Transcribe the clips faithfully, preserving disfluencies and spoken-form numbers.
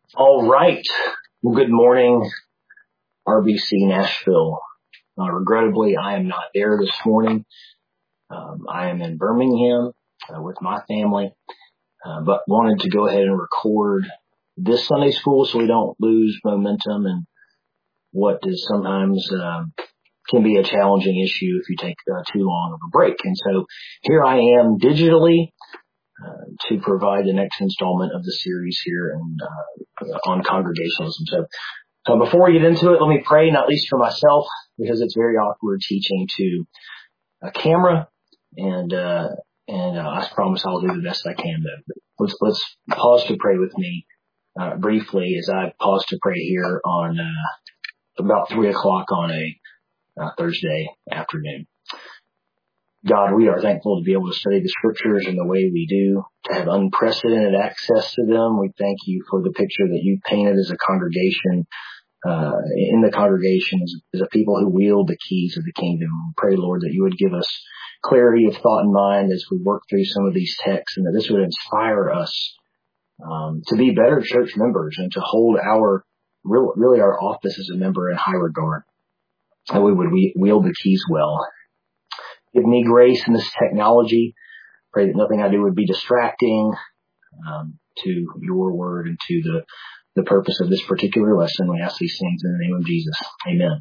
All right. Well, good morning, R B C Nashville. Uh, regrettably, I am not there this morning. Um, I am in Birmingham uh, with my family, uh, but wanted to go ahead and record this Sunday school so we don't lose momentum and what is sometimes um, can be a challenging issue if you take uh, too long of a break. And so here I am digitally uh, to provide the next installment of the series here and, uh, on congregationalism. So uh, before we get into it, let me pray, not least for myself, because it's very awkward teaching to a camera. And uh, and uh, I promise I'll do the best I can. Though. Let's let's pause to pray with me uh, briefly as I pause to pray here on uh, about three o'clock on a uh, Thursday afternoon. God, we are thankful to be able to study the scriptures in the way we do, to have unprecedented access to them. We thank you for the picture that you painted as a congregation, uh, in the congregation as, as a people who wield the keys of the kingdom. We pray, Lord, that you would give us clarity of thought and mind as we work through some of these texts, and that this would inspire us um, to be better church members and to hold our, real, really our office as a member in high regard. That we would we, wield the keys well. Give me grace in this technology. Pray that nothing I do would be distracting um, to your word and to the, the purpose of this particular lesson. We ask these things in the name of Jesus. Amen.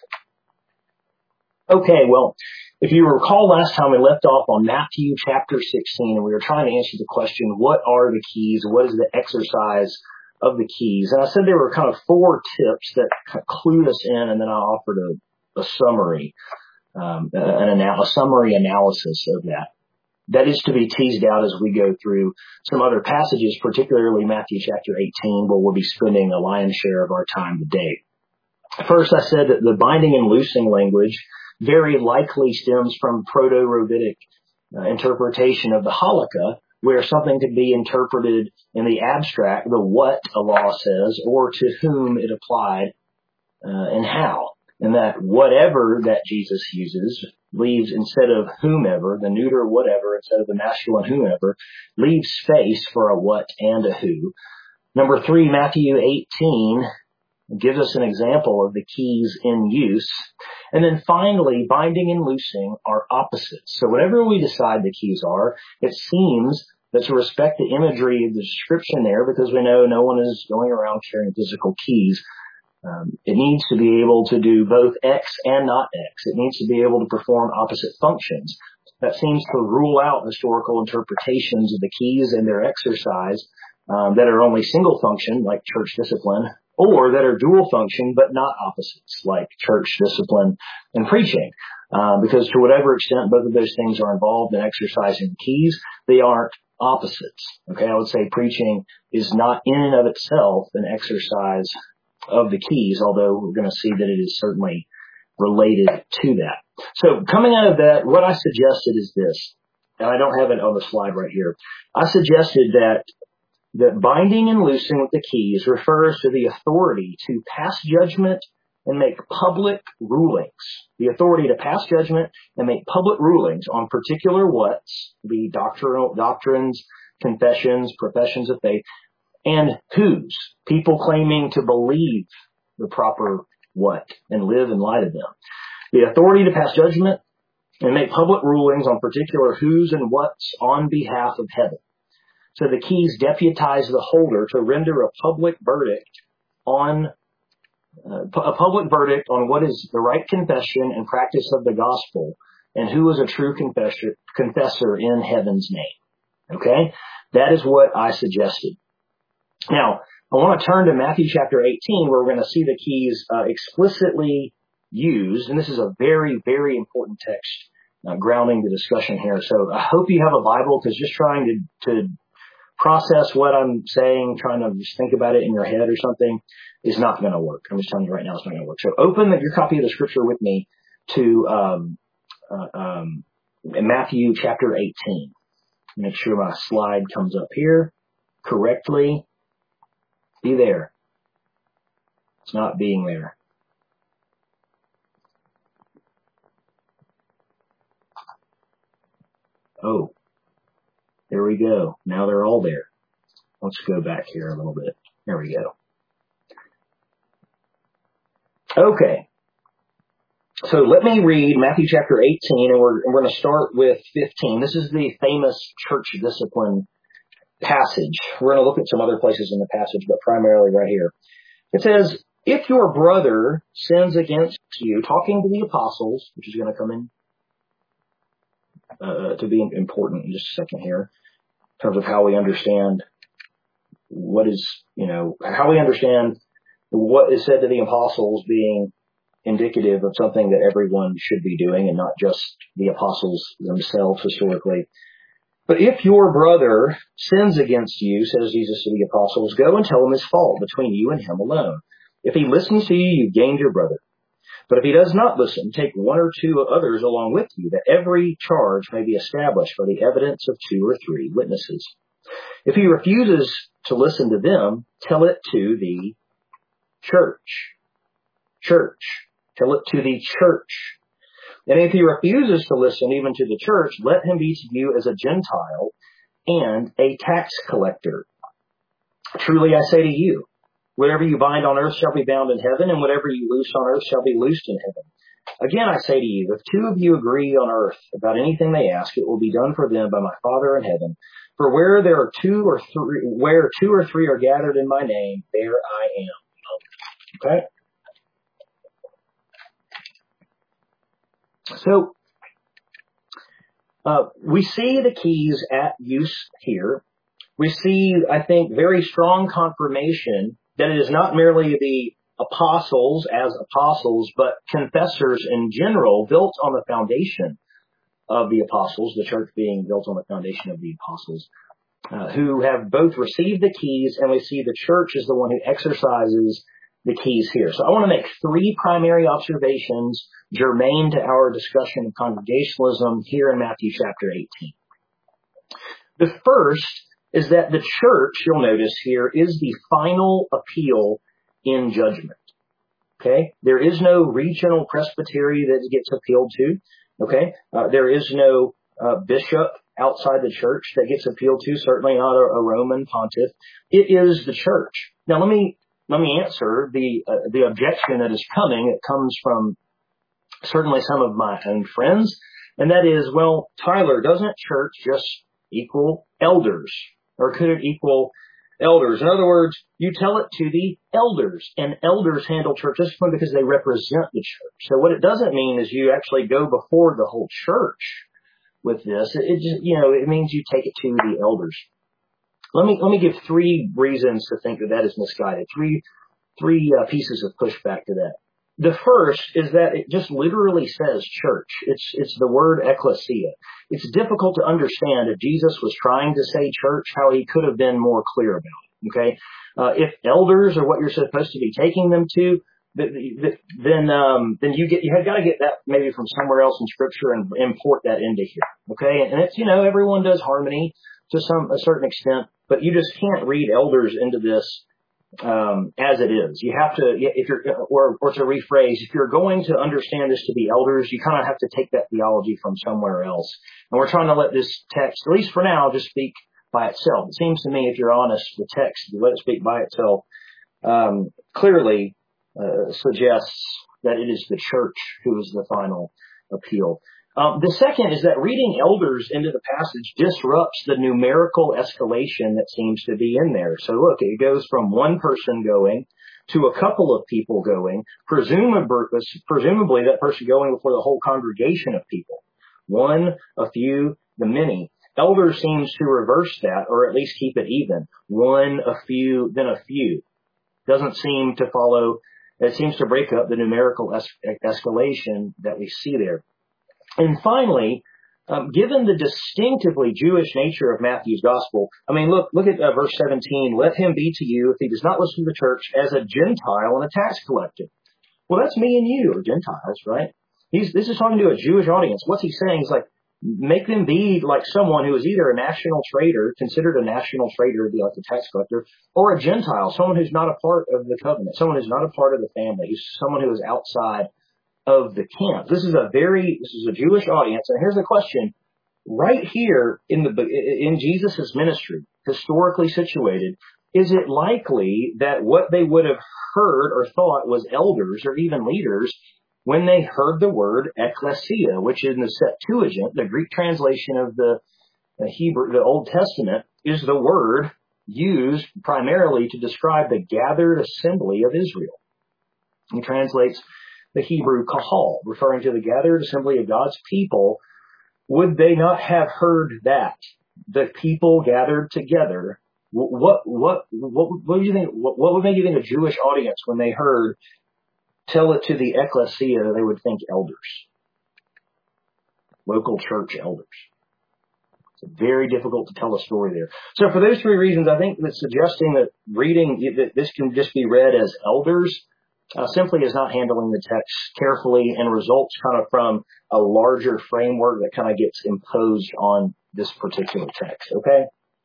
Okay, well, if you recall last time we left off on Matthew chapter sixteen, and we were trying to answer the question, what are the keys? What is the exercise of the keys? And I said there were kind of four tips that clued us in, and then I offered a, a summary. Um, an anal- a summary analysis of that. That is to be teased out as we go through some other passages, particularly Matthew chapter eighteen, where we'll be spending a lion's share of our time today. First, I said that the binding and loosing language very likely stems from Proto-Rabbinic uh, interpretation of the halakha, where something could be interpreted in the abstract, the what a law says, or to whom it applied uh, and how. And that whatever that Jesus uses leaves, instead of whomever, the neuter whatever, instead of the masculine whomever, leaves space for a what and a who. Number three, Matthew eighteen gives us an example of the keys in use. And then finally, binding and loosing are opposites. So whatever we decide the keys are, it seems that to respect the imagery of the description there, because we know no one is going around carrying physical keys, Um, it needs to be able to do both X and not X. It needs to be able to perform opposite functions. That seems to rule out historical interpretations of the keys and their exercise um, that are only single function, like church discipline, or that are dual function but not opposites, like church discipline and preaching. Uh, because to whatever extent both of those things are involved in exercising the keys, they aren't opposites. Okay, I would say preaching is not in and of itself an exercise of the keys, although we're going to see that it is certainly related to that. So coming out of that, what I suggested is this, and I don't have it on the slide right here. I suggested that that binding and loosing with the keys refers to the authority to pass judgment and make public rulings. The authority to pass judgment and make public rulings on particular what's, the doctrinal doctrines, confessions, professions of faith, and whose, people claiming to believe the proper what and live in light of them. The authority to pass judgment and make public rulings on particular whose and what's on behalf of heaven. So the keys deputize the holder to render a public verdict on uh, a public verdict on what is the right confession and practice of the gospel, and who is a true confessor, confessor in heaven's name. Okay, that is what I suggested. Now, I want to turn to Matthew chapter eighteen, where we're going to see the keys uh, explicitly used. And this is a very, very important text uh, grounding the discussion here. So I hope you have a Bible, because just trying to, to process what I'm saying, trying to just think about it in your head or something, is not going to work. I'm just telling you right now it's not going to work. So open your copy of the scripture with me to um, uh, um, Matthew chapter eighteen. Make sure my slide comes up here correctly. Be there. It's not being there. Oh, there we go. Now they're all there. Let's go back here a little bit. There we go. Okay. So let me read Matthew chapter eighteen, and we're, we're going to start with fifteen. This is the famous church discipline passage. We're going to look at some other places in the passage, but primarily right here. It says, if your brother sins against you, talking to the apostles, which is going to come in uh, to be important in just a second here, in terms of how we understand what is, you know, how we understand what is said to the apostles being indicative of something that everyone should be doing and not just the apostles themselves historically. But if your brother sins against you, says Jesus to the apostles, go and tell him his fault between you and him alone. If he listens to you, you've gained your brother. But if he does not listen, take one or two others along with you, that every charge may be established by the evidence of two or three witnesses. If he refuses to listen to them, tell it to the church. Church. Tell it to the church. And if he refuses to listen even to the church, let him be to you as a Gentile and a tax collector. Truly I say to you, whatever you bind on earth shall be bound in heaven, and whatever you loose on earth shall be loosed in heaven. Again, I say to you, if two of you agree on earth about anything they ask, it will be done for them by my Father in heaven. For where there are two or three, where two or three are gathered in my name, there I am. Okay? So, uh, we see the keys at use here. We see, I think, very strong confirmation that it is not merely the apostles as apostles, but confessors in general built on the foundation of the apostles, the church being built on the foundation of the apostles, uh, who have both received the keys, and we see the church is the one who exercises the keys here. So I want to make three primary observations germane to our discussion of congregationalism here in Matthew chapter eighteen. The first is that the church, you'll notice here, is the final appeal in judgment. Okay? There is no regional presbytery that gets appealed to. Okay? Uh, there is no uh, bishop outside the church that gets appealed to, certainly not a, a Roman pontiff. It is the church. Now let me let me answer the uh, the objection that is coming. It comes from certainly some of my own friends, and that is, well, Tyler, doesn't church just equal elders? Or could it equal elders? In other words, you tell it to the elders, and elders handle church discipline because they represent the church. So what it doesn't mean is you actually go before the whole church with this. It, it just, you know, it means you take it to the elders. Let me let me give three reasons to think that that is misguided. Three three uh, pieces of pushback to that. The first is that it just literally says church. It's it's the word ecclesia. It's difficult to understand if Jesus was trying to say church, how he could have been more clear about it. Okay, uh, if elders are what you're supposed to be taking them to, then um, then you get you have got to get that maybe from somewhere else in Scripture and import that into here. Okay, and it's, you know, everyone does harmony to some a certain extent, but you just can't read elders into this um, as it is. You have to, if you're, or, or to rephrase, if you're going to understand this to be elders, you kind of have to take that theology from somewhere else. And we're trying to let this text, at least for now, just speak by itself. It seems to me, if you're honest, the text, if you let it speak by itself, um, clearly uh, suggests that it is the church who is the final appeal. Um, the second is that reading elders into the passage disrupts the numerical escalation that seems to be in there. So look, it goes from one person going to a couple of people going, presumably, presumably that person going before the whole congregation of people. One, a few, the many. Elder seems to reverse that, or at least keep it even. One, a few, then a few. Doesn't seem to follow, it seems to break up the numerical es- escalation that we see there. And finally, um, given the distinctively Jewish nature of Matthew's gospel, I mean, look, look at uh, verse seventeen. Let him be to you, if he does not listen to the church, as a Gentile and a tax collector. Well, that's me and you, or Gentiles, right? He's, this is talking to a Jewish audience. What's he saying? He's like, make them be like someone who is either a national trader, considered a national trader to be like a tax collector, or a Gentile, someone who's not a part of the covenant, someone who's not a part of the family, who's someone who is outside of the camp. This is a very, this is a Jewish audience. And here's the question. Right here in the, in Jesus' ministry, historically situated, is it likely that what they would have heard or thought was elders or even leaders when they heard the word ecclesia, which in the Septuagint, the Greek translation of the, the Hebrew, the Old Testament, is the word used primarily to describe the gathered assembly of Israel. He translates the Hebrew kahal, referring to the gathered assembly of God's people. Would they not have heard that? The people gathered together. What, what, what, what do you think? What, what would make you think a Jewish audience when they heard tell it to the ecclesia? They would think elders, local church elders. It's very difficult to tell a story there. So for those three reasons, I think that suggesting that reading that this can just be read as elders uh, simply is not handling the text carefully and results kind of from a larger framework that kind of gets imposed on this particular text. Okay.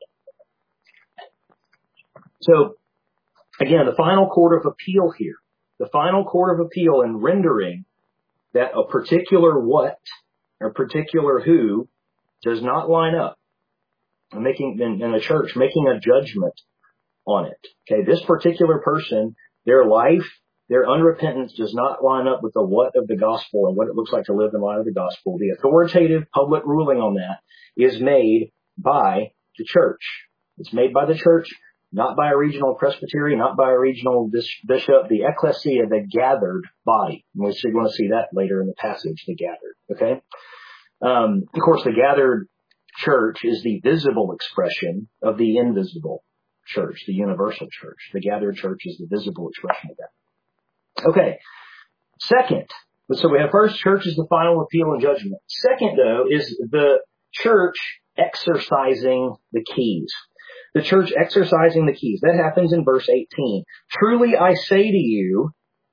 So, again, the final court of appeal here, the final court of appeal in rendering that a particular what or particular who does not line up, and making in, in the church, making a judgment on it. Okay, this particular person, their life, their unrepentance does not line up with the what of the gospel and what it looks like to live in light of the gospel. The authoritative public ruling on that is made by the church. It's made by the church. Not by a regional presbytery, not by a regional bishop, the ecclesia, the gathered body. And we're going to see that later in the passage, the gathered. Okay? Um, of course, the gathered church is the visible expression of the invisible church, the universal church. The gathered church is the visible expression of that. Okay. Second, so we have first, church is the final appeal and judgment. Second, though, is the church exercising the keys. The church exercising the keys. That happens in verse eighteen. Truly I say to you,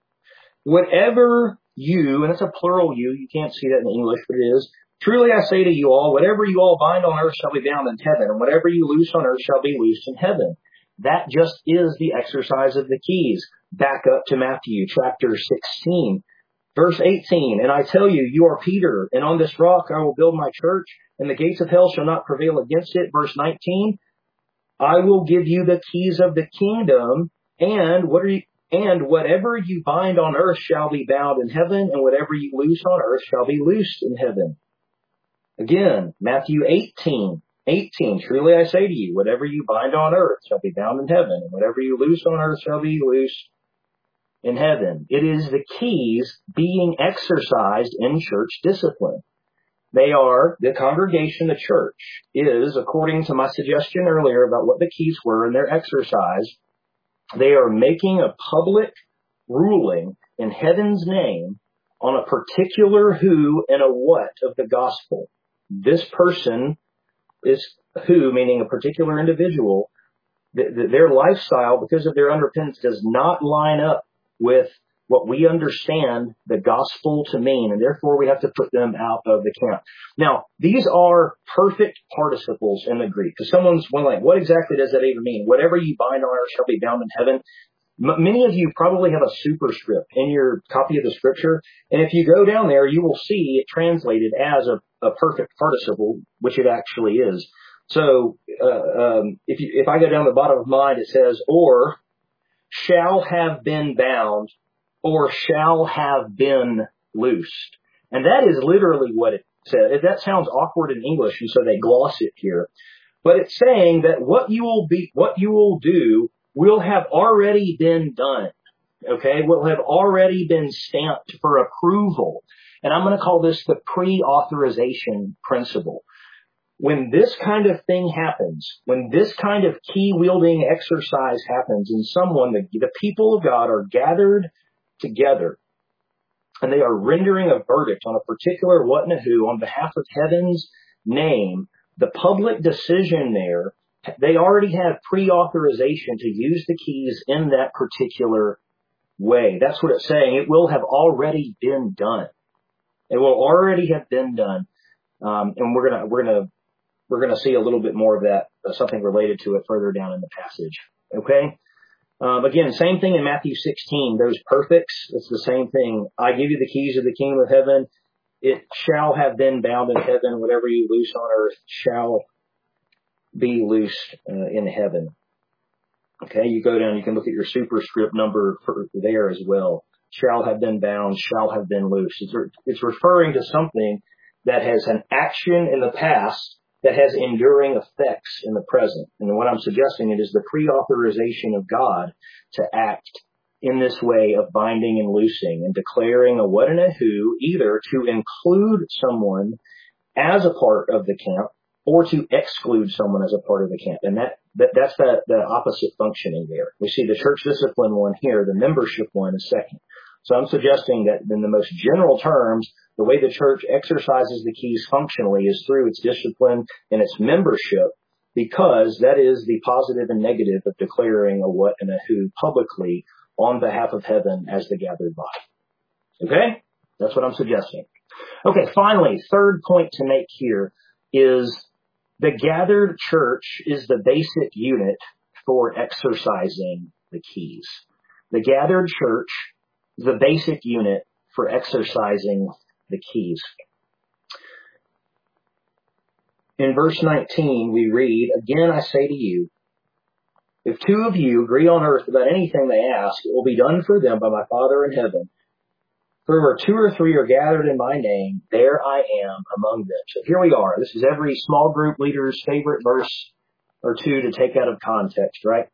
whatever you, and it's a plural you, you can't see that in English, but it is. Truly I say to you all, whatever you all bind on earth shall be bound in heaven, and whatever you loose on earth shall be loosed in heaven. That just is the exercise of the keys. Back up to Matthew chapter sixteen, verse eighteen. And I tell you, you are Peter, and on this rock I will build my church, and the gates of hell shall not prevail against it. Verse nineteen. I will give you the keys of the kingdom, and what are you, and whatever you bind on earth shall be bound in heaven, and whatever you loose on earth shall be loosed in heaven. Again, Matthew eighteen, eighteen. Truly I say to you, whatever you bind on earth shall be bound in heaven, and whatever you loose on earth shall be loosed in heaven. It is the keys being exercised in church discipline. They are, the congregation, the church, is, according to my suggestion earlier about what the keys were in their exercise, they are making a public ruling in heaven's name on a particular who and a what of the gospel. This person is who, meaning a particular individual, th- th- their lifestyle, because of their unrepentance, does not line up with what we understand the gospel to mean, and therefore we have to put them out of the camp. Now, these are perfect participles in the Greek, because someone's like, what exactly does that even mean? Whatever you bind on earth shall be bound in heaven. M- many of you probably have a superscript in your copy of the scripture, and if you go down there, you will see it translated as a, a perfect participle, which it actually is. So, uh, um, if you, if I go down the bottom of mine, it says, or shall have been bound, or shall have been loosed. And that is literally what it says. That sounds awkward in English, and so they gloss it here. But it's saying that what you will be, what you will do will have already been done. Okay? Will have already been stamped for approval. And I'm going to call this the pre-authorization principle. When this kind of thing happens, when this kind of key-wielding exercise happens in someone, the, the people of God are gathered together, and they are rendering a verdict on a particular what and a who on behalf of heaven's name, the public decision there, they already have pre-authorization to use the keys in that particular way. That's what it's saying. It will have already been done. It will already have been done. Um, and we're gonna we're gonna we're gonna see a little bit more of that, uh, something related to it further down in the passage. Okay. Um, again, same thing in Matthew sixteen, those perfects, it's the same thing. I give you the keys of the kingdom of heaven. It shall have been bound in heaven. Whatever you loose on earth shall be loosed uh, in heaven. Okay, you go down, you can look at your superscript number for there as well. Shall have been bound, shall have been loosed. It's, re- it's referring to something that has an action in the past that has enduring effects in the present. And what I'm suggesting it is the pre-authorization of God to act in this way of binding and loosing and declaring a what and a who, either to include someone as a part of the camp or to exclude someone as a part of the camp. And that, that that's the, the opposite functioning there. We see the church discipline one here, the membership one is second. So I'm suggesting that in the most general terms, the way the church exercises the keys functionally is through its discipline and its membership, because that is the positive and negative of declaring a what and a who publicly on behalf of heaven as the gathered body. Okay? That's what I'm suggesting. Okay, finally, third point to make here is the gathered church is the basic unit for exercising the keys. The gathered church is the basic unit for exercising the keys. In verse nineteen, we read, "Again I say to you, if two of you agree on earth about anything they ask, it will be done for them by my Father in heaven. For where two or three are gathered in my name, there I am among them." So here we are. This is every small group leader's favorite verse or two to take out of context, right?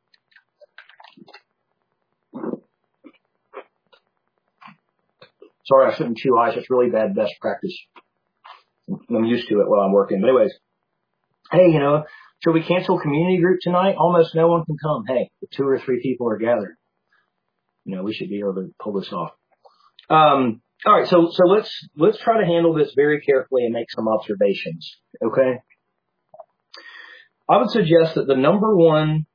Sorry, I shouldn't chew ice. It's really bad best practice. I'm used to it while I'm working. But anyways, hey, you know, should we cancel community group tonight? Almost no one can come. Hey, if two or three people are gathered, you know, we should be able to pull this off. Um, all right, so so let's let's try to handle this very carefully and make some observations. Okay, I would suggest that the number one,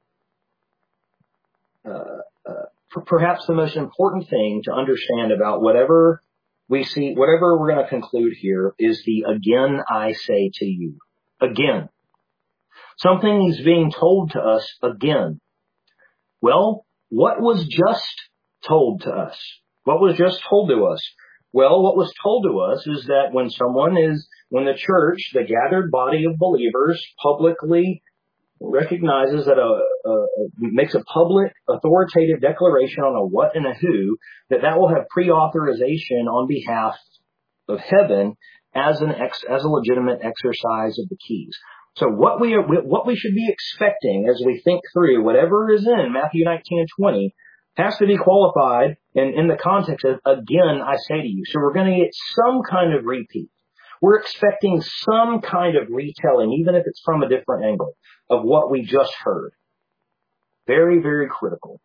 uh, uh, perhaps the most important thing to understand about whatever we see, whatever we're going to conclude here, is the "again I say to you." Again, something is being told to us again. Well, what was just told to us? What was just told to us? Well, what was told to us is that when someone is, when the church, the gathered body of believers, publicly recognizes that a, a, makes a public authoritative declaration on a what and a who, that that will have pre-authorization on behalf of heaven as an ex, as a legitimate exercise of the keys. So what we are, what we should be expecting as we think through whatever is in Matthew nineteen and twenty has to be qualified in, in the context of, again, I say to you. So we're going to get some kind of repeat. We're expecting some kind of retelling, even if it's from a different angle, of what we just heard. Very, very critical.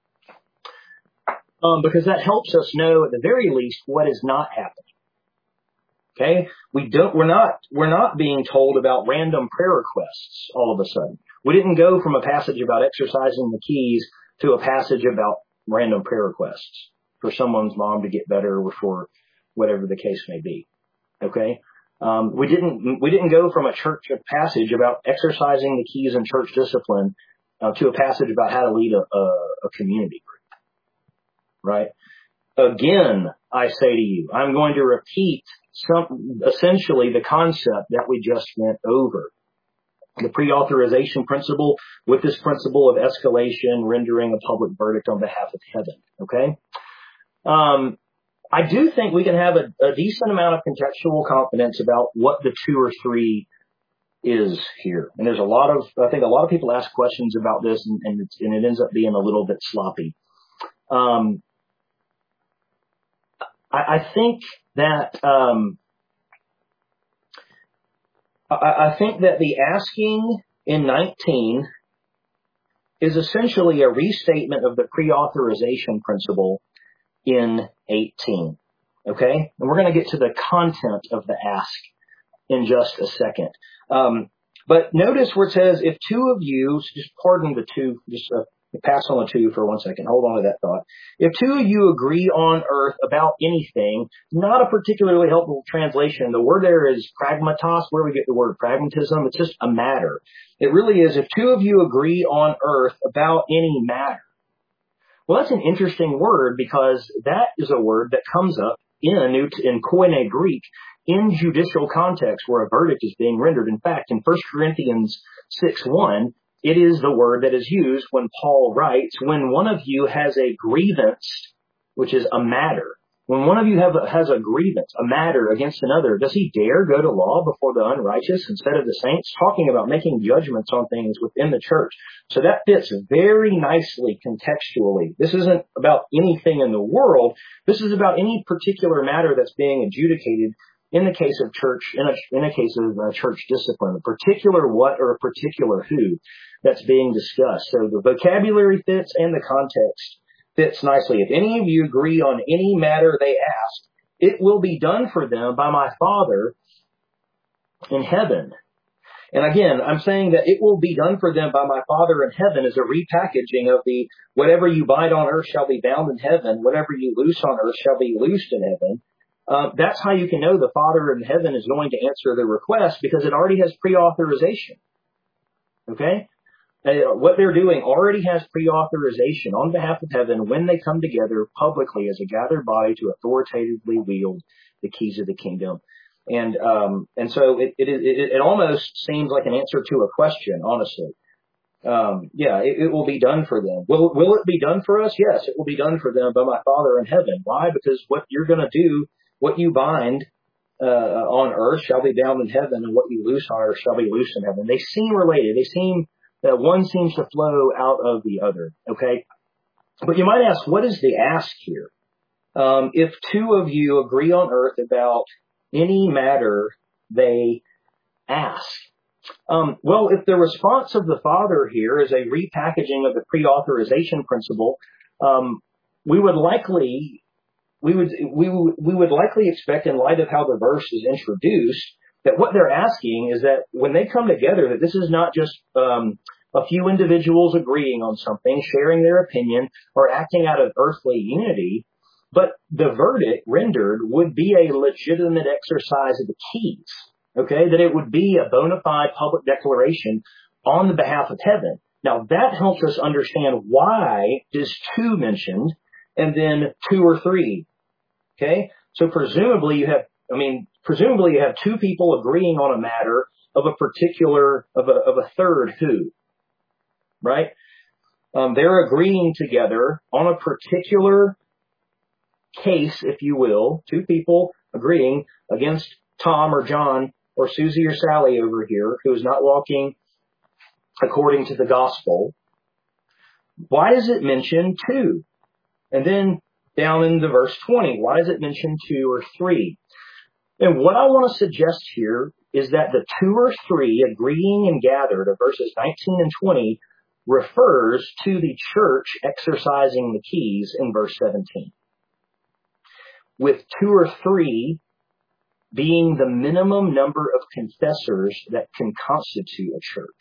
Um, because that helps us know, at the very least, what is not happening. Okay? We don't, we're not, we're not being told about random prayer requests all of a sudden. We didn't go from a passage about exercising the keys to a passage about random prayer requests for someone's mom to get better or for whatever the case may be. Okay? Um, we didn't, we didn't go from a church a passage about exercising the keys in church discipline uh, to a passage about how to lead a, a, a community group. Right? Again, I say to you, I'm going to repeat some, essentially the concept that we just went over. The pre-authorization principle with this principle of escalation, rendering a public verdict on behalf of heaven. Okay? Um, I do think we can have a, a decent amount of contextual confidence about what the two or three is here. And there's a lot of, I think a lot of people ask questions about this, and, and, it's, and it ends up being a little bit sloppy. Um, I, I think that, um, I, I think that the asking in nineteen is essentially a restatement of the pre-authorization principle in eighteen. Okay? And we're going to get to the content of the ask in just a second. Um, but notice where it says, if two of you, just pardon the two, just uh, pass on the two for one second. Hold on to that thought. If two of you agree on earth about anything, not a particularly helpful translation. The word there is pragmatos. Where we get the word pragmatism? It's just a matter. It really is. If two of you agree on earth about any matter. Well, that's an interesting word, because that is a word that comes up in in Koine Greek in judicial context where a verdict is being rendered. In fact, in First Corinthians six one, it is the word that is used when Paul writes, when one of you has a grievance, which is a matter. When one of you have a, has a grievance, a matter against another, does he dare go to law before the unrighteous instead of the saints? Talking about making judgments on things within the church. So that fits very nicely contextually. This isn't about anything in the world. This is about any particular matter that's being adjudicated in the case of church, in a, in a case of uh, church discipline, a particular what or a particular who that's being discussed. So the vocabulary fits and the context fits nicely. If any of you agree on any matter they ask, it will be done for them by my Father in heaven. And again, I'm saying that it will be done for them by my Father in heaven is a repackaging of the whatever you bind on earth shall be bound in heaven, whatever you loose on earth shall be loosed in heaven. Uh, that's how you can know the Father in heaven is going to answer the request because it already has pre-authorization. Okay? Uh, what they're doing already has pre-authorization on behalf of heaven when they come together publicly as a gathered body to authoritatively wield the keys of the kingdom. And um, and so it, it, it, it almost seems like an answer to a question, honestly. Um, yeah, it, it will be done for them. Will, will it be done for us? Yes, it will be done for them by my Father in heaven. Why? Because what you're going to do, what you bind uh, on earth shall be bound in heaven, and what you loose on earth shall be loosed in heaven. They seem related. They seem that one seems to flow out of the other, okay? But you might ask, what is the ask here? Um, if two of you agree on earth about any matter they ask. Um, well, if the response of the Father here is a repackaging of the pre-authorization principle, um, we would likely, we would, we would, we would likely expect, in light of how the verse is introduced, that what they're asking is that when they come together, that this is not just um, a few individuals agreeing on something, sharing their opinion, or acting out of earthly unity, but the verdict rendered would be a legitimate exercise of the keys, okay? That it would be a bona fide public declaration on the behalf of heaven. Now, that helps us understand why is two mentioned and then two or three, okay? So presumably you have I mean, presumably you have two people agreeing on a matter of a particular, of a, of a third who, right? Um, they're agreeing together on a particular case, if you will, two people agreeing against Tom or John or Susie or Sally over here who is not walking according to the gospel. Why does it mention two? And then down in the verse twenty, why does it mention two or three? And what I want to suggest here is that the two or three agreeing and gathered of verses nineteen and twenty refers to the church exercising the keys in verse seventeen. With two or three being the minimum number of confessors that can constitute a church.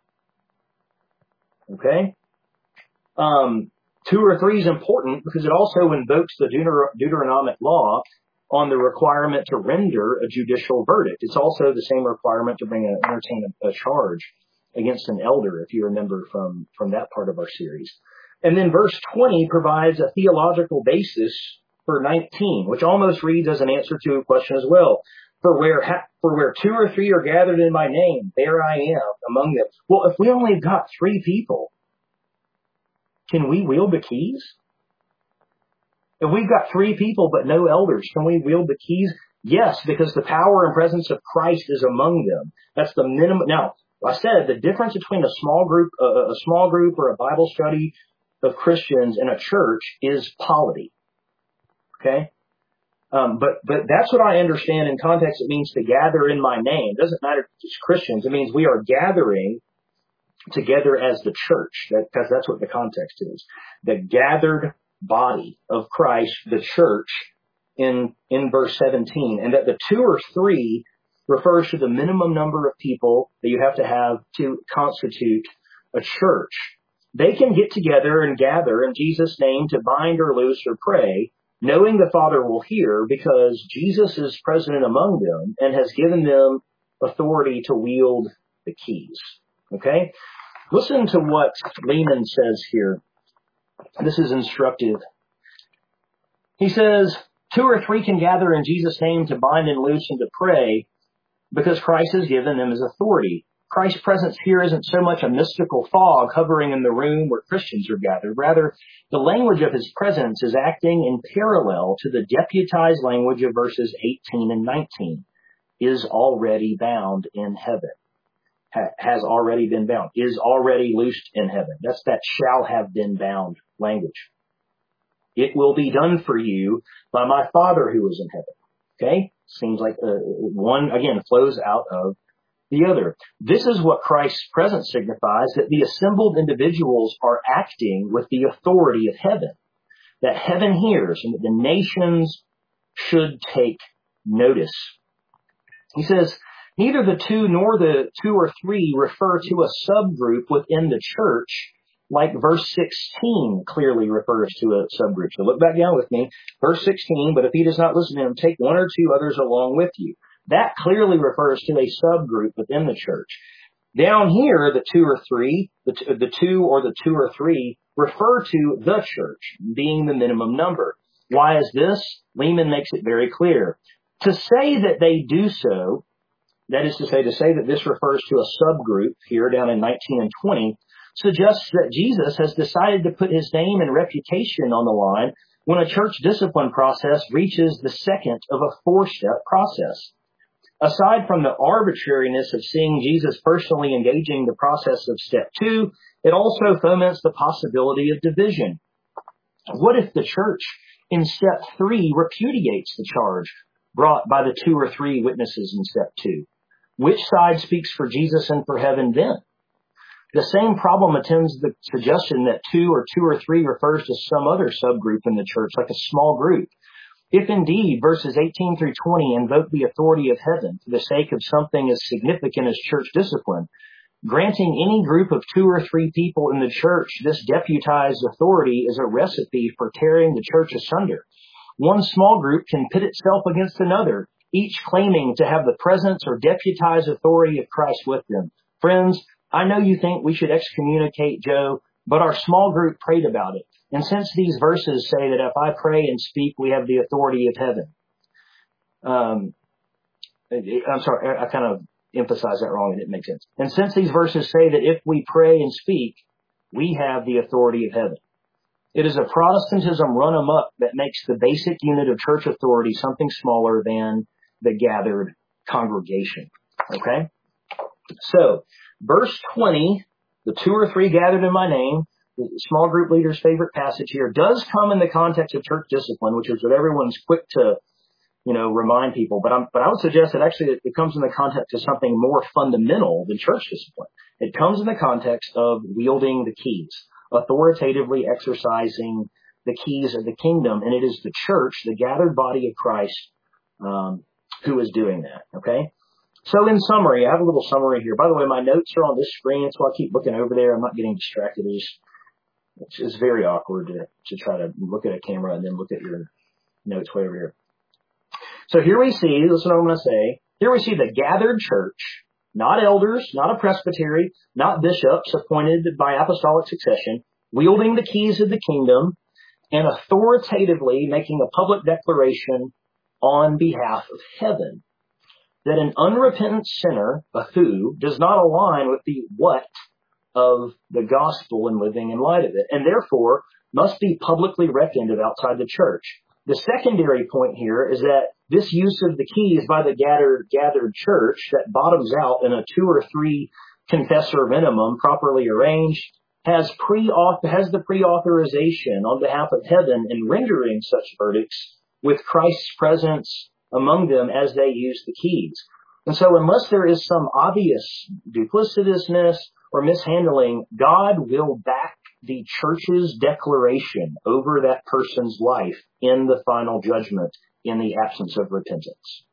Okay? Um, two or three is important because it also invokes the Deuter- Deuteronomic law on the requirement to render a judicial verdict. It's also the same requirement to bring a, entertain a, a charge against an elder, if you remember from, from that part of our series. And then verse twenty provides a theological basis for nineteen, which almost reads as an answer to a question as well. For where, ha- for where two or three are gathered in my name, there I am among them. Well, if we only got three people, can we wield the keys? If we've got three people but no elders, can we wield the keys? Yes, because the power and presence of Christ is among them. That's the minimum. Now, I said the difference between a small group, uh, a small group or a Bible study of Christians in a church is polity. Okay? Um, but, but that's what I understand in context. It means to gather in my name. It doesn't matter if it's Christians. It means we are gathering together as the church. That, because that's what the context is. The gathered body of Christ, the church, in, in verse seventeen. And that the two or three refers to the minimum number of people that you have to have to constitute a church. They can get together and gather in Jesus' name to bind or loose or pray, knowing the Father will hear because Jesus is present among them and has given them authority to wield the keys. Okay? Listen to what Lehman says here. This is instructive. He says, two or three can gather in Jesus' name to bind and loose and to pray because Christ has given them his authority. Christ's presence here isn't so much a mystical fog hovering in the room where Christians are gathered. Rather, the language of his presence is acting in parallel to the deputized language of verses eighteen and nineteen. Is already bound in heaven. Ha- has already been bound. Is already loosed in heaven. That's that shall have been bound language. It will be done for you by my Father who is in heaven. Okay? Seems like uh, one, again, flows out of the other. This is what Christ's presence signifies, that the assembled individuals are acting with the authority of heaven. That heaven hears and that the nations should take notice. He says, neither the two nor the two or three refer to a subgroup within the church, like verse sixteen clearly refers to a subgroup. So look back down with me. Verse sixteen, but if he does not listen to him, take one or two others along with you. That clearly refers to a subgroup within the church. Down here, the two or three, the, t- the two or the two or three refer to the church being the minimum number. Why is this? Lehman makes it very clear. To say that they do so, that is to say, to say that this refers to a subgroup here down in nineteen and twenty, suggests that Jesus has decided to put his name and reputation on the line when a church discipline process reaches the second of a four-step process. Aside from the arbitrariness of seeing Jesus personally engaging the process of step two, it also foments the possibility of division. What if the church in step three repudiates the charge brought by the two or three witnesses in step two? Which side speaks for Jesus and for heaven then? The same problem attends the suggestion that two or two or three refers to some other subgroup in the church, like a small group. If indeed verses eighteen through twenty invoke the authority of heaven for the sake of something as significant as church discipline, granting any group of two or three people in the church this deputized authority is a recipe for tearing the church asunder. One small group can pit itself against another, each claiming to have the presence or deputized authority of Christ with them. Friends, I know you think we should excommunicate Joe, but our small group prayed about it. And since these verses say that if I pray and speak, we have the authority of heaven. Um, I'm sorry, I kind of emphasized that wrong and it makes sense. And since these verses say that if we pray and speak, we have the authority of heaven. It is a Protestantism run amok that makes the basic unit of church authority something smaller than the gathered congregation. Okay? So, verse twenty, the two or three gathered in my name, the small group leader's favorite passage here, does come in the context of church discipline, which is what everyone's quick to, you know, remind people. But I'm, but I would suggest that actually it, it comes in the context of something more fundamental than church discipline. It comes in the context of wielding the keys, authoritatively exercising the keys of the kingdom. And it is the church, the gathered body of Christ, um, who is doing that. Okay. So in summary, I have a little summary here. By the way, my notes are on this screen, so I keep looking over there. I'm not getting distracted. It's, it's, it's very awkward to, to try to look at a camera and then look at your notes way over here. So here we see, listen to what I'm going to say. Here we see the gathered church, not elders, not a presbytery, not bishops appointed by apostolic succession, wielding the keys of the kingdom and authoritatively making a public declaration on behalf of heaven that an unrepentant sinner, a who, does not align with the what of the gospel and living in light of it, and therefore must be publicly reckoned of outside the church. The secondary point here is that this use of the keys by the gathered, gathered church that bottoms out in a two or three confessor minimum properly arranged has pre has the pre-authorization on behalf of heaven in rendering such verdicts with Christ's presence among them as they use the keys. And so unless there is some obvious duplicitousness or mishandling, God will back the church's declaration over that person's life in the final judgment in the absence of repentance.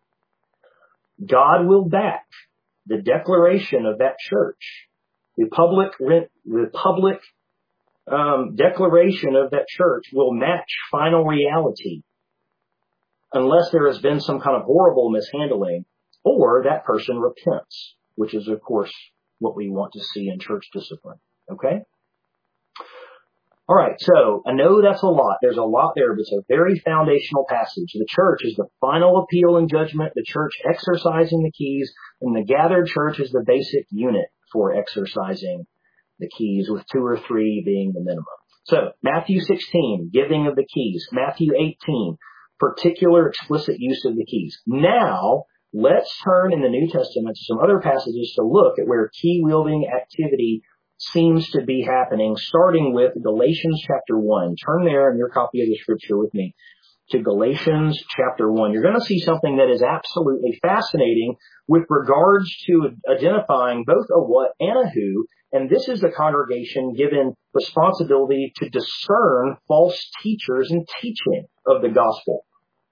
God will back the declaration of that church. The public, the public um, declaration of that church will match final reality unless there has been some kind of horrible mishandling or that person repents, which is, of course, what we want to see in church discipline. Okay? All right, so I know that's a lot. There's a lot there, but it's a very foundational passage. The church is the final appeal and judgment, the church exercising the keys, and the gathered church is the basic unit for exercising the keys, with two or three being the minimum. So, Matthew sixteen, giving of the keys. Matthew eighteen, particular explicit use of the keys. Now, let's turn in the New Testament to some other passages to look at where key-wielding activity seems to be happening, starting with Galatians chapter one. Turn there in your copy of the scripture with me to Galatians chapter one. You're going to see something that is absolutely fascinating with regards to identifying both a what and a who. And this is the congregation given responsibility to discern false teachers and teaching of the gospel.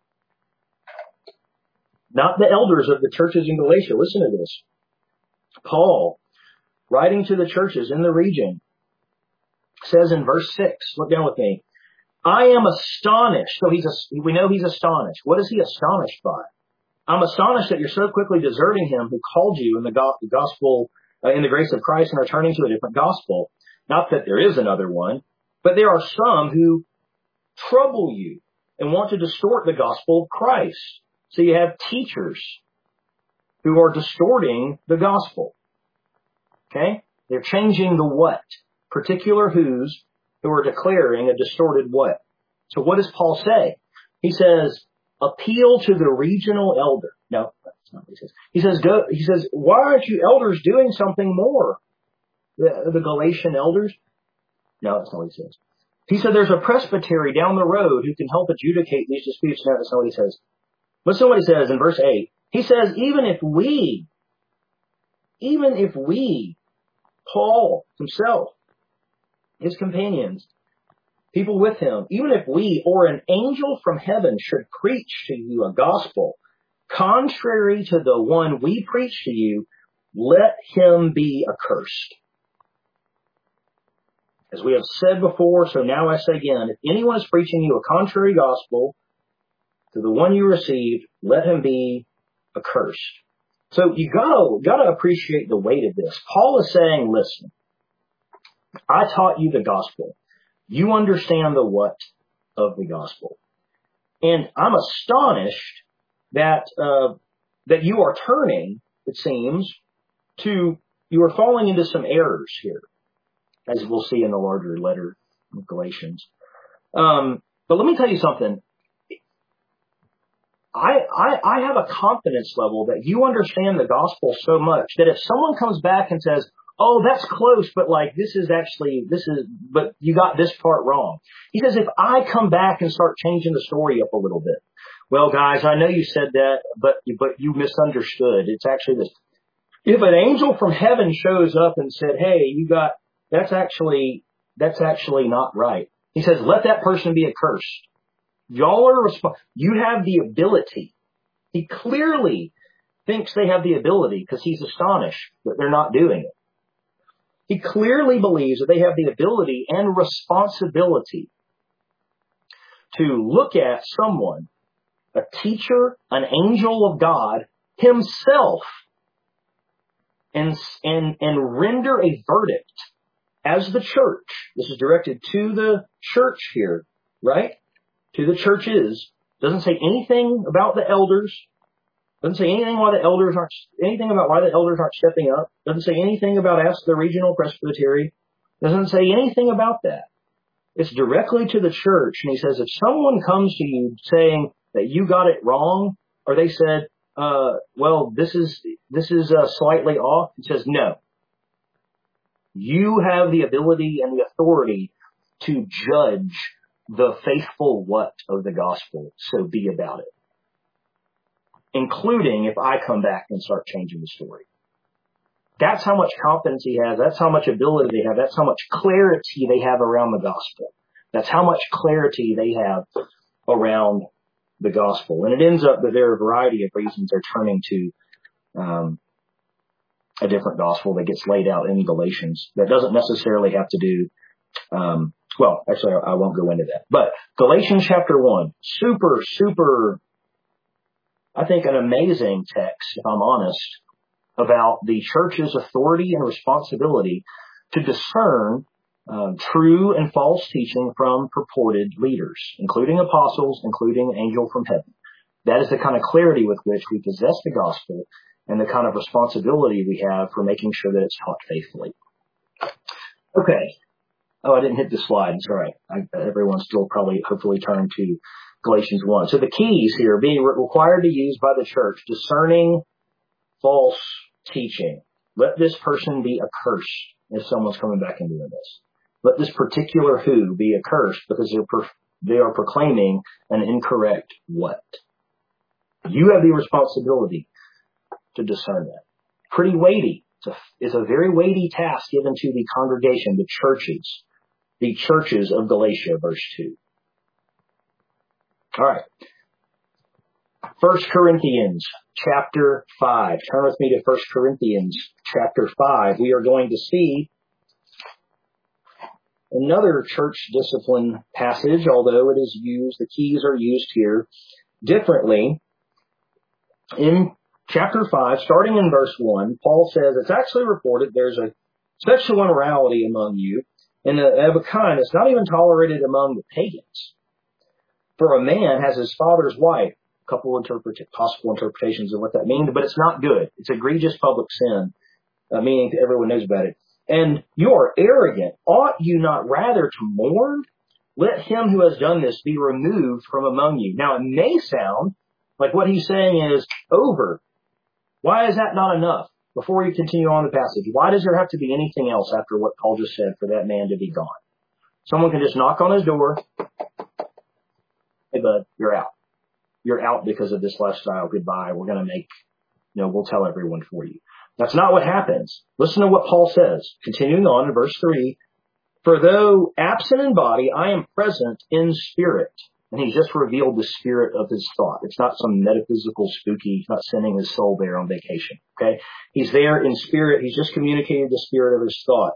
Not the elders of the churches in Galatia. Listen to this. Paul, writing to the churches in the region, says in verse six, look down with me, I am astonished. So he's a, we know he's astonished. What is he astonished by? I'm astonished that you're so quickly deserting him who called you in the go- gospel, uh, in the grace of Christ, and are turning to a different gospel. Not that there is another one, but there are some who trouble you and want to distort the gospel of Christ. So you have teachers who are distorting the gospel. Okay? They're changing the what. Particular who's who are declaring a distorted what. So what does Paul say? He says, appeal to the regional elder. No, that's not what he says. He says, go, he says, why aren't you elders doing something more? The, the Galatian elders? No, that's not what he says. He said there's a presbytery down the road who can help adjudicate these disputes. No, that's not what he says. Listen to what he says in verse eight. He says, even if we, even if we, Paul himself, his companions, people with him, even if we or an angel from heaven should preach to you a gospel contrary to the one we preach to you, let him be accursed. As we have said before, so now I say again, if anyone is preaching you a contrary gospel to the one you received, let him be accursed. So you gotta, gotta appreciate the weight of this. Paul is saying, listen, I taught you the gospel. You understand the what of the gospel. And I'm astonished that, uh, that you are turning, it seems, to, you are falling into some errors here, as we'll see in the larger letter of Galatians. Um, but let me tell you something. I, I, I have a confidence level that you understand the gospel so much that if someone comes back and says, oh, that's close, but like this is actually, this is, but you got this part wrong. He says, if I come back and start changing the story up a little bit, well, guys, I know you said that, but, but you misunderstood. It's actually this. If an angel from heaven shows up and said, hey, you got, that's actually, that's actually not right. He says, let that person be accursed. Y'all are resp- you have the ability. He clearly thinks they have the ability because he's astonished that they're not doing it. He clearly believes that they have the ability and responsibility to look at someone, a teacher, an angel of God himself, and, and, and render a verdict as the church. This is directed to the church here, right? To the churches. Doesn't say anything about the elders. Doesn't say anything why the elders aren't, anything about why the elders aren't stepping up. Doesn't say anything about ask the regional presbytery. Doesn't say anything about that. It's directly to the church. And he says, if someone comes to you saying that you got it wrong, or they said, uh, well, this is, this is uh, slightly off. He says, no. You have the ability and the authority to judge the faithful what of the gospel. So be about it. Including if I come back and start changing the story. That's how much confidence he has. That's how much ability they have. That's how much clarity they have around the gospel. That's how much clarity they have around the gospel. And it ends up that there are a variety of reasons they're turning to um, a different gospel that gets laid out in Galatians. That doesn't necessarily have to do, um, well, actually, I won't go into that. But Galatians chapter one, super, super, I think an amazing text, if I'm honest, about the church's authority and responsibility to discern um, true and false teaching from purported leaders, including apostles, including angel from heaven. That is the kind of clarity with which we possess the gospel and the kind of responsibility we have for making sure that it's taught faithfully. Okay. Oh, I didn't hit the slide. It's all right. I, everyone's still probably hopefully turned to Galatians one. So the keys here, being re- required to use by the church, discerning false teaching. Let this person be accursed if someone's coming back and doing this. Let this particular who be accursed because they're per- they are proclaiming an incorrect what? You have the responsibility to discern that. Pretty weighty. It's a, it's a very weighty task given to the congregation, the churches, the churches of Galatia, verse two. All right. First Corinthians chapter five. Turn with me to First Corinthians chapter five. We are going to see another church discipline passage, although it is used, the keys are used here differently. In chapter five, starting in verse one, Paul says, it's actually reported there's a sexual immorality among you, and of a kind that's not even tolerated among the pagans. For a man has his father's wife. A couple interpret- possible interpretations of what that means, but it's not good. It's egregious public sin, uh, meaning everyone knows about it. And you are arrogant. Ought you not rather to mourn? Let him who has done this be removed from among you. Now, it may sound like what he's saying is over. Why is that not enough? Before we continue on the passage, why does there have to be anything else after what Paul just said for that man to be gone? Someone can just knock on his door. Hey, bud, you're out. You're out because of this lifestyle. Goodbye. We're going to make, you know, we'll tell everyone for you. That's not what happens. Listen to what Paul says. Continuing on in verse three. For though absent in body, I am present in spirit. And he's just revealed the spirit of his thought. It's not some metaphysical spooky, he's not sending his soul there on vacation. Okay? He's there in spirit. He's just communicating the spirit of his thought.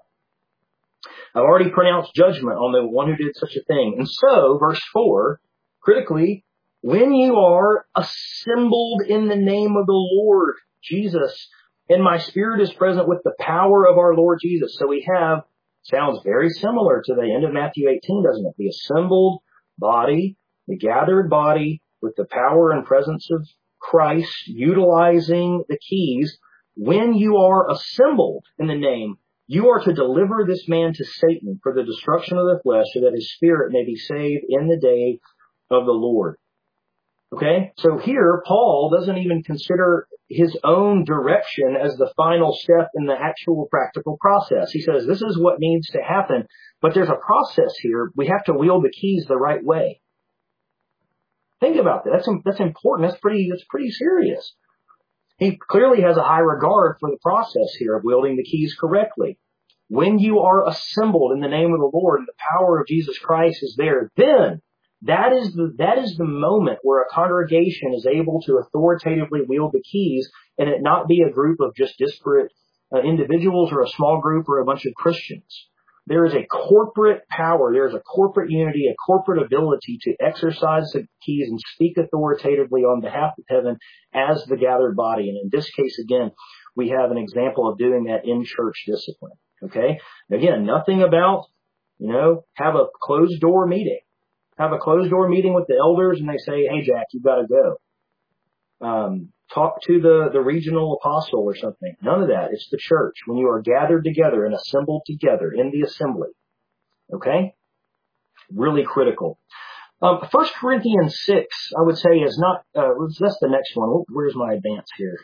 I've already pronounced judgment on the one who did such a thing. And so, verse four, critically, when you are assembled in the name of the Lord Jesus, and my spirit is present with the power of our Lord Jesus. So we have, sounds very similar to the end of Matthew eighteen, doesn't it? The assembled body, the gathered body with the power and presence of Christ, utilizing the keys. When you are assembled in the name, you are to deliver this man to Satan for the destruction of the flesh, so that his spirit may be saved in the day of the Lord. Okay, so here Paul doesn't even consider his own direction as the final step in the actual practical process. He says this is what needs to happen, but there's a process here. We have to wield the keys the right way. Think about that. That's that's important. That's pretty that's pretty serious. He clearly has a high regard for the process here of wielding the keys correctly. When you are assembled in the name of the Lord and the power of Jesus Christ is there, then That is the that is the moment where a congregation is able to authoritatively wield the keys, and it not be a group of just disparate uh, individuals or a small group or a bunch of Christians. There is a corporate power, there is a corporate unity, a corporate ability to exercise the keys and speak authoritatively on behalf of heaven as the gathered body. And in this case, again, we have an example of doing that in church discipline. Okay? Again, nothing about, you know, have a closed door meeting. Have a closed door meeting with the elders and they say, hey, Jack, you've got to go. Um, talk to the, the regional apostle or something. None of that. It's the church. When you are gathered together and assembled together in the assembly. Okay? Really critical. Um, First Corinthians six, I would say, is not, uh, that's the next one. Where's my advance here?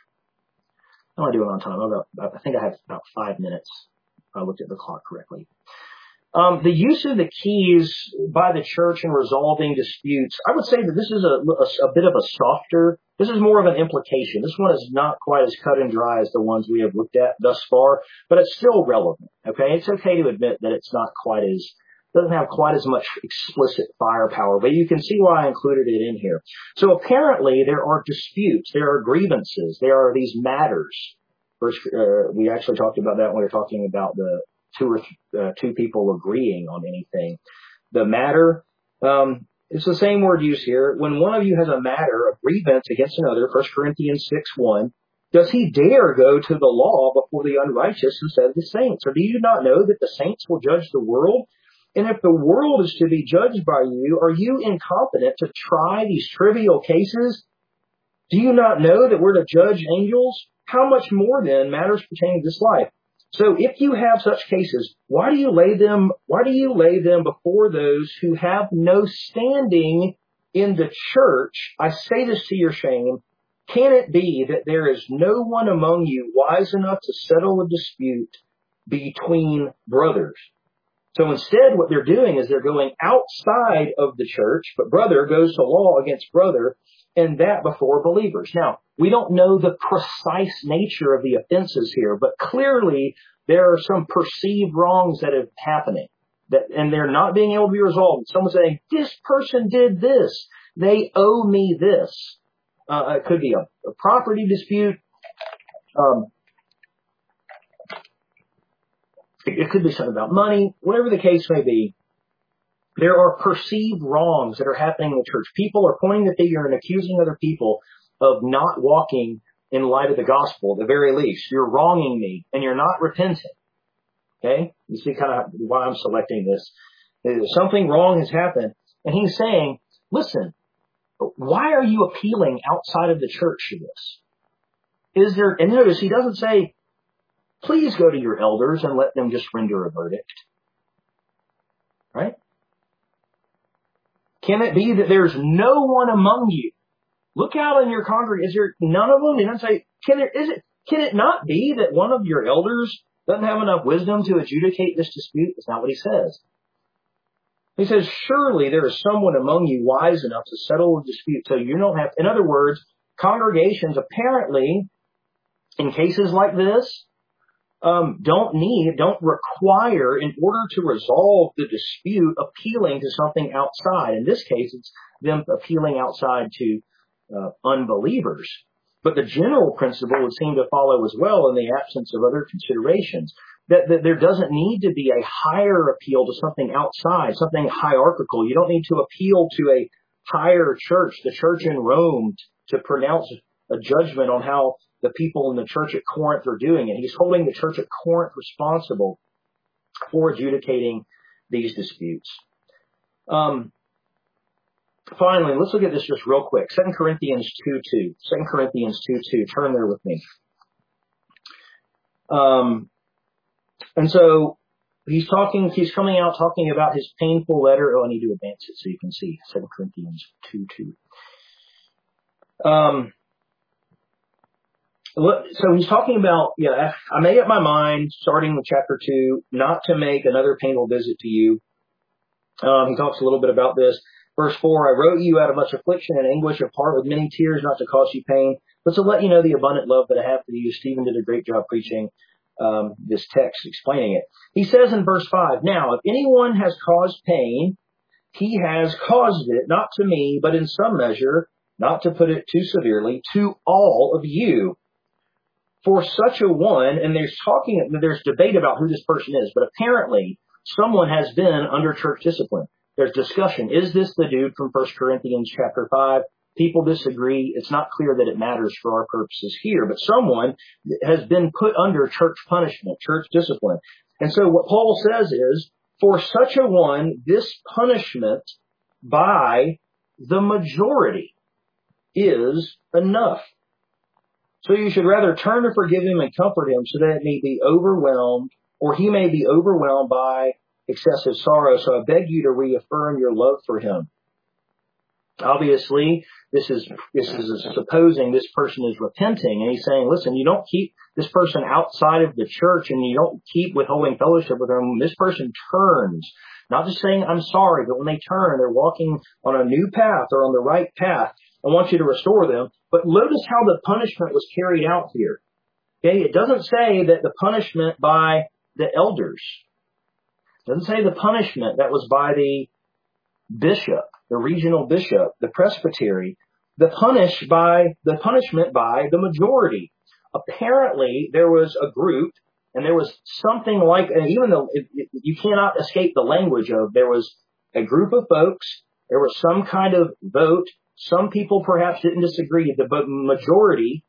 How am I doing on time? I've got, I think I have about five minutes. If I looked at the clock correctly. Um, the use of the keys by the church in resolving disputes, I would say that this is a, a, a bit of a softer, this is more of an implication. This one is not quite as cut and dry as the ones we have looked at thus far, but it's still relevant. Okay, it's okay to admit that it's not quite as, doesn't have quite as much explicit firepower, but you can see why I included it in here. So apparently there are disputes, there are grievances, there are these matters. First, uh, we actually talked about that when we were talking about the two or th- uh, two people agreeing on anything. The matter, um, it's the same word used here. When one of you has a matter, a grievance against another, First Corinthians six one, Does he dare go to the law before the unrighteous instead of the saints? Or do you not know that the saints will judge the world? And if the world is to be judged by you, are you incompetent to try these trivial cases? Do you not know that we're to judge angels? How much more then matters pertaining to this life? So if you have such cases, why do you lay them, why do you lay them before those who have no standing in the church? I say this to your shame. Can it be that there is no one among you wise enough to settle a dispute between brothers? So instead, what they're doing is they're going outside of the church, but brother goes to law against brother, and that before believers. Now, we don't know the precise nature of the offenses here, but clearly there are some perceived wrongs that are happening, that, and they're not being able to be resolved. Someone saying, this person did this. They owe me this. Uh, it could be a, a property dispute. Um, it, it could be something about money. Whatever the case may be, there are perceived wrongs that are happening in the church. People are pointing the finger and accusing other people of not walking in light of the gospel, at the very least. You're wronging me, and you're not repenting. Okay? You see kind of why I'm selecting this. Something wrong has happened, and he's saying, listen, why are you appealing outside of the church to this? Is there, and notice he doesn't say, please go to your elders and let them just render a verdict. Right? Can it be that there's no one among you? Look out in your congregation. Is there none of them? He doesn't say, can there, is it, can it not be that one of your elders doesn't have enough wisdom to adjudicate this dispute? That's not what he says. He says, surely there is someone among you wise enough to settle a dispute so you don't have, in other words, congregations apparently, in cases like this, um, don't need, don't require, in order to resolve the dispute, appealing to something outside. In this case, it's them appealing outside to uh, unbelievers. But the general principle would seem to follow as well in the absence of other considerations. That, that there doesn't need to be a higher appeal to something outside, something hierarchical. You don't need to appeal to a higher church, the church in Rome, to pronounce a judgment on how the people in the church at Corinth are doing it. He's holding the church at Corinth responsible for adjudicating these disputes. Um, finally, let's look at this just real quick. Second Corinthians two two. Second Corinthians two two. Turn there with me. Um, And so he's talking, he's coming out talking about his painful letter. Oh, I need to advance it so you can see. Second Corinthians two two. Um, so he's talking about, yeah, I made up my mind, starting with chapter two, not to make another painful visit to you. Um, he talks a little bit about this. Verse four, I wrote you out of much affliction and anguish of heart with many tears, not to cause you pain, but to let you know the abundant love that I have for you. Stephen did a great job preaching Um, this text, explaining it. He says in verse five, now, if anyone has caused pain, he has caused it, not to me, but in some measure, not to put it too severely, to all of you. For such a one, and there's talking, there's debate about who this person is, but apparently someone has been under church discipline. There's discussion. Is this the dude from First Corinthians chapter five? People disagree. It's not clear that it matters for our purposes here, but someone has been put under church punishment, church discipline. And so what Paul says is, for such a one, this punishment by the majority is enough. So you should rather turn to forgive him and comfort him so that it may be overwhelmed, or he may be overwhelmed by excessive sorrow. So I beg you to reaffirm your love for him. Obviously, this is this is supposing this person is repenting, and he's saying, listen, you don't keep this person outside of the church, and you don't keep withholding fellowship with them. This person turns, not just saying, I'm sorry, but when they turn, they're walking on a new path or on the right path. I want you to restore them. But notice how the punishment was carried out here. Okay, it doesn't say that the punishment by the elders. It doesn't say the punishment that was by the bishop, the regional bishop, the presbytery, the punish by the punishment by the majority. Apparently, there was a group, and there was something like, and even though it, it, you cannot escape the language of, there was a group of folks, there was some kind of vote. Some people perhaps didn't disagree, the majority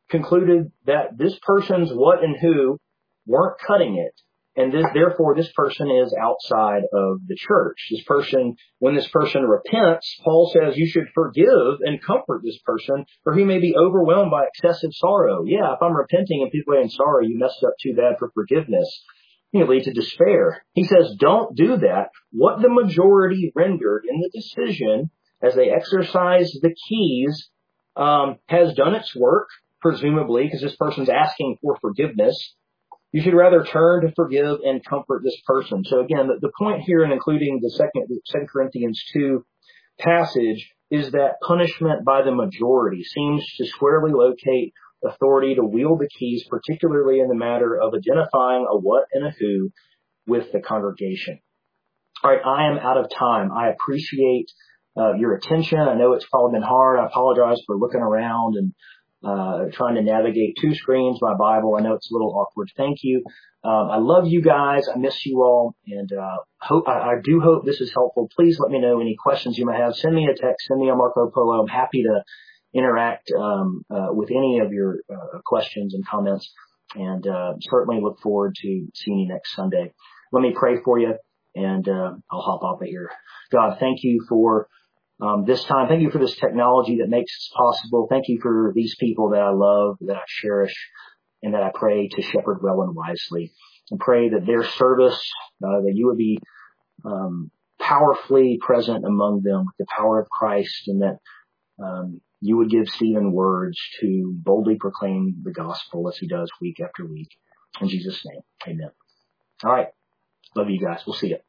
concluded that this person's what and who weren't cutting it. And this, therefore, this person is outside of the church. This person, when this person repents, Paul says you should forgive and comfort this person, for he may be overwhelmed by excessive sorrow. Yeah, if I'm repenting and people are in sorrow, you messed up too bad for forgiveness. It can lead to despair. He says, don't do that. What the majority rendered in the decision as they exercise the keys um, has done its work, presumably, because this person's asking for forgiveness. You should rather turn to forgive and comfort this person. So again, the, the point here in including the second, Second Corinthians two passage is that punishment by the majority seems to squarely locate authority to wield the keys, particularly in the matter of identifying a what and a who with the congregation. All right, I am out of time. I appreciate uh, your attention. I know it's probably been hard. I apologize for looking around and uh trying to navigate two screens, my Bible. I know it's a little awkward. Thank you. Um, I love you guys. I miss you all. And uh hope I, I do hope this is helpful. Please let me know any questions you might have. Send me a text. Send me a Marco Polo. I'm happy to interact um uh, with any of your uh, questions and comments. And uh certainly look forward to seeing you next Sunday. Let me pray for you, and uh I'll hop off of here. God, thank you for Um, this time. Thank you for this technology that makes this possible. Thank you for these people that I love, that I cherish, and that I pray to shepherd well and wisely. And pray that their service, uh, that you would be um, powerfully present among them with the power of Christ, and that um, you would give Stephen words to boldly proclaim the gospel as he does week after week. In Jesus' name, amen. All right. Love you guys. We'll see you.